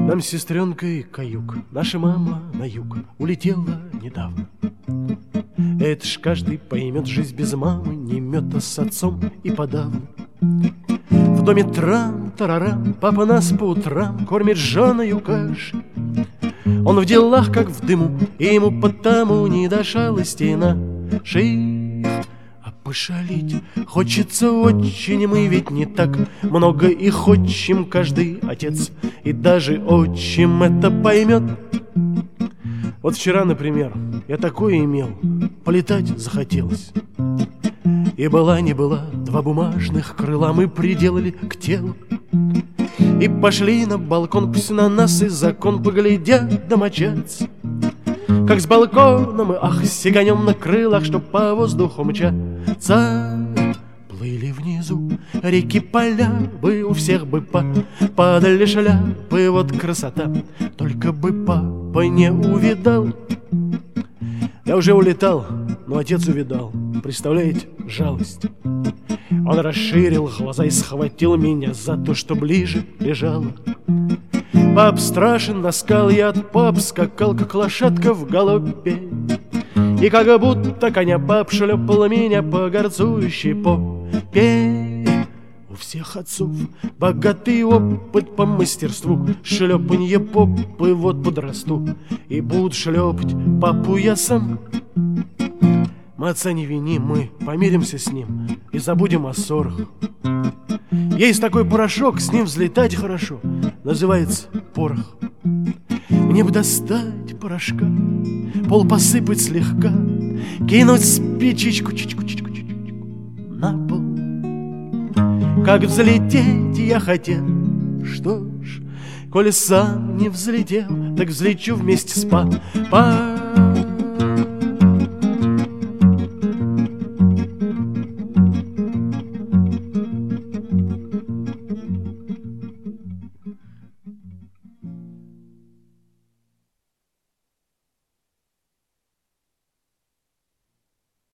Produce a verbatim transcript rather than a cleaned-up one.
Нам с сестренкой каюк, наша мама на юг улетела недавно. Это ж каждый поймет, жизнь без мамы не мед, а с отцом и подавно. В доме трам-тарарам, папа нас по утрам кормит жжёною кашей. Он в делах, как в дыму, и ему потому не до шалости нашей. А пошалить хочется очень, мы ведь не так много их хотим, каждый отец и даже отчим это поймет. Вот вчера, например, я такое имел, полетать захотелось. И была не была, два бумажных крыла мы приделали к телу. И пошли на балкон, пусть на нас и закон поглядят домочадцы. Как с балкона мы, ах, сиганем на крылах, чтоб по воздуху мчаться. Плыли внизу реки, поля, бы у всех бы по падали шляпы, вот красота. Только бы папа не увидал. Я уже улетал, но отец увидал. Представляете, жалость. Он расширил глаза и схватил меня за то, что ближе лежало. Пап страшен, наскал я от пап, скакал, как лошадка в галопе. И как будто коня пап шлепал меня по горцующей попе. У всех отцов богатый опыт по мастерству шлепанье попы, вот подрасту и буду шлепать папу я сам. Мы отца не виним, мы помиримся с ним и забудем о ссорах. Есть такой порошок, с ним взлетать хорошо, называется порох. Мне бы достать порошка, пол посыпать слегка, кинуть спичечку чичку, чичку, чичку, на пол. Как взлететь я хотел, что ж, коли сам не взлетел, так взлечу вместе с папой.